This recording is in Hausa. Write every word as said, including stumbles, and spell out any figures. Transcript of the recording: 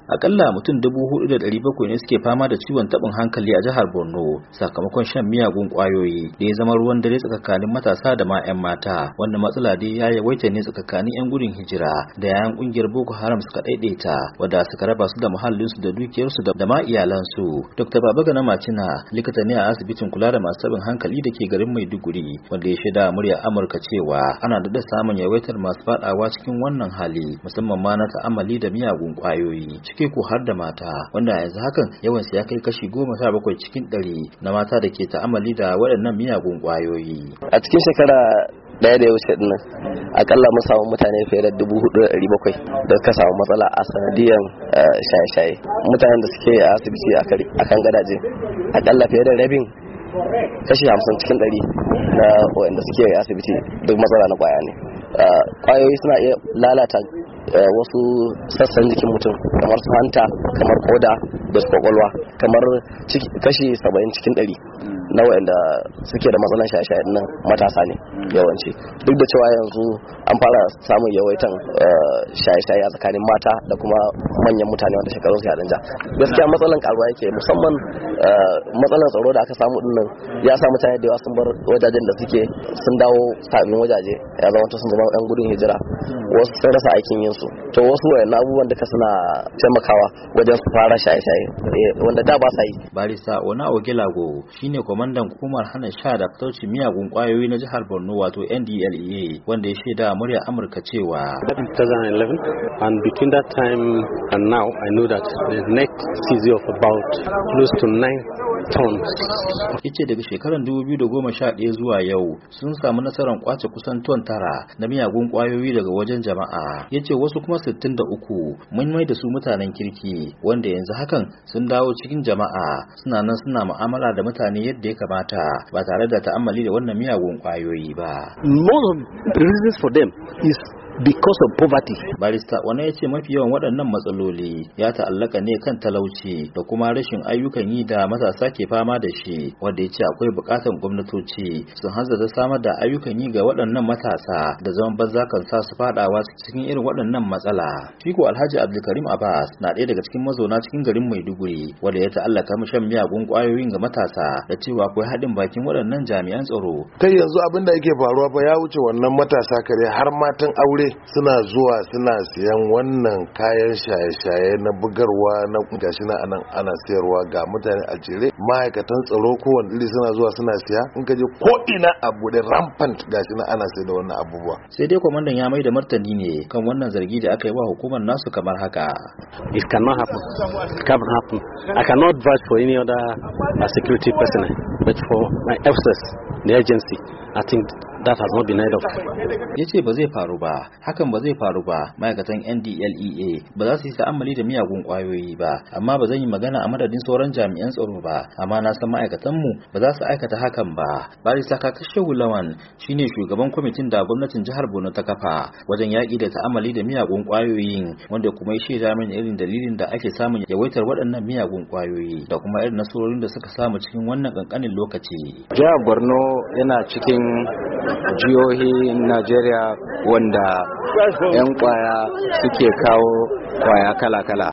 Akalla mutum dubu hudu da ɗari bakwai ne suke fama da ciwon taɓin hankali a jihar Borno sakamakon shan miyagun ƙwayoyi da ya zama ruwan dare tsakanin matasa da ma 'yan mata. Wannan matsala dai ya yawaita ne tsakanin 'yan gudun hijira da yayan ƙungiyar Boko Haram suka ɗaiɗaita wadda suka raba su da muhallinsu da dukiyarsu da ma iyalansu. Dokta Babagana Macina likita ne a asibitin kula da masu taɓin hankali da ke garin Maiduguri wanda ya shaida murya Amurka cewa ana da samun yawaitar masu faɗawa cikin wannan hali musamman ma na ta'amali da miyagun ƙwayoyi. Cike ko har da mata wanda yanzu hakan yawan ya kai kashi goma sha bakwai cikin ɗari na mata da ke ta'amali da waɗannan miyagun ƙwayoyi. A cikin shekara daya da ya wuce dinnan akalla mun samu mutane fiye da dubu hudu da ɗari bakwai da suka samu matsala a sanadiyan shaye-shaye. Mutanen da suke a asibiti a kan gadaje akalla fiye da rabin kashi hamsin cikin ɗari na waɗanda suke a asibiti duk matsala na ƙwaya ne. Ƙwayoyi suna iya lalata wasu sassan jikin mutum kamar su hanta, kamar koda da su kwakwalwa, kamar kashi saba'in cikin ɗari na waɗanda suke da matsalan shaye-shaye nan matasa ne yawanci. Duk da cewa yanzu an fara samun yawaitan shaye-shaye a tsakanin mata da kuma manyan mutane wanda shekarun su ya danja. Gaskiya matsalan karuwa yake, musamman matsalan tsaro da aka samu dinnan ya sa mutane da yawa sun bar wajajen da suke sun dawo sabbin wajaje, ya zama sun zama yan gudun hijira, wasu sun rasa aikin yin su. To wasu wayannan abubuwan duka suna taimakawa wajen su fara shaye-shaye wanda da ba sa yi. Barista Ona Ogelago shine kwamandan hukumar hana sha da fataucin miyagun kwayoyi na jihar Borno wato N D L E A wanda ya shaida murya Amurka cewa twenty eleven and between that time and now I know that the net seizure of about close to nine tons. Yace daga shekarar dubu biyu da goma sha ɗaya zuwa yau sun samu nasarar kwace kusan ton tara na miyagun kwayoyi daga wajen jama'a. Yace wasu kuma sittin da uku mun mai da su mutanen kirki wanda yanzu hakan sun dawo cikin jama'a suna nan suna mu'amala da mutane yadda ya kamata ba tare da ta'ammali da wannan miyagun kwayoyi ba. Most of the reasons for them is because of poverty. Barista wani ya ce mafi yawan waɗannan matsaloli ya ta'allaka ne kan talauci da kuma rashin ayyukan yi da matasa ke fama da shi, wanda ya ce akwai buƙatar gwamnatoci sun hanzarta samar da ayyukan yi ga waɗannan matasa da zaman banza kan sa su fadawa cikin irin waɗannan matsala. Fiko Alhaji Abdulkarim Abbas na ɗaya daga cikin mazauna cikin garin Maiduguri wanda ya ta'allaka shan miyagun ƙwayoyin ga matasa da cewa akwai haɗin bakin waɗannan jami'an tsaro. Kai yanzu abin da yake faruwa fa ya wuce wannan matasa kare har matan aure suna zuwa suna siyan wannan kayan shaye-shaye na bugarwa na gashi na anan ana sayarwa ga mutane a jere, ma'aikatan tsaro kowanne iri suna zuwa suna siya, in ka je ko ina a bude rampant gashi na ana sayar da wannan abubuwa. Sai dai kwamandan ya mai da martani ne kan wannan zargi da aka yi wa hukumar nasu kamar haka. It cannot happen. It cannot happen. I cannot vouch for any other uh, security personnel, but for my officers, the agency, I think that has not been heard of. Ya ce ba zai faru ba, hakan ba zai faru ba, ma'aikatan N D L E A ba za su yi ta'ammali da miyagun ƙwayoyi ba, amma ba zan yi magana a madadin sauran jami'an tsaro ba, amma na san ma'aikatanmu ba za su aikata hakan ba. Barista Kakashe Lawan shine shugaban kwamitin da gwamnatin jihar Borno ta kafa wajen yaƙi da ta'ammali da miyagun ƙwayoyin, wanda kuma ya shaida min irin dalilin da ake samun yawaitar waɗannan miyagun ƙwayoyi da kuma irin nasarorin da suka samu cikin wannan ƙanƙanin lokaci. Jihar Borno yana cikin jihohi Najeriya wanda 'yan kwaya suke kawo kwaya kala-kala.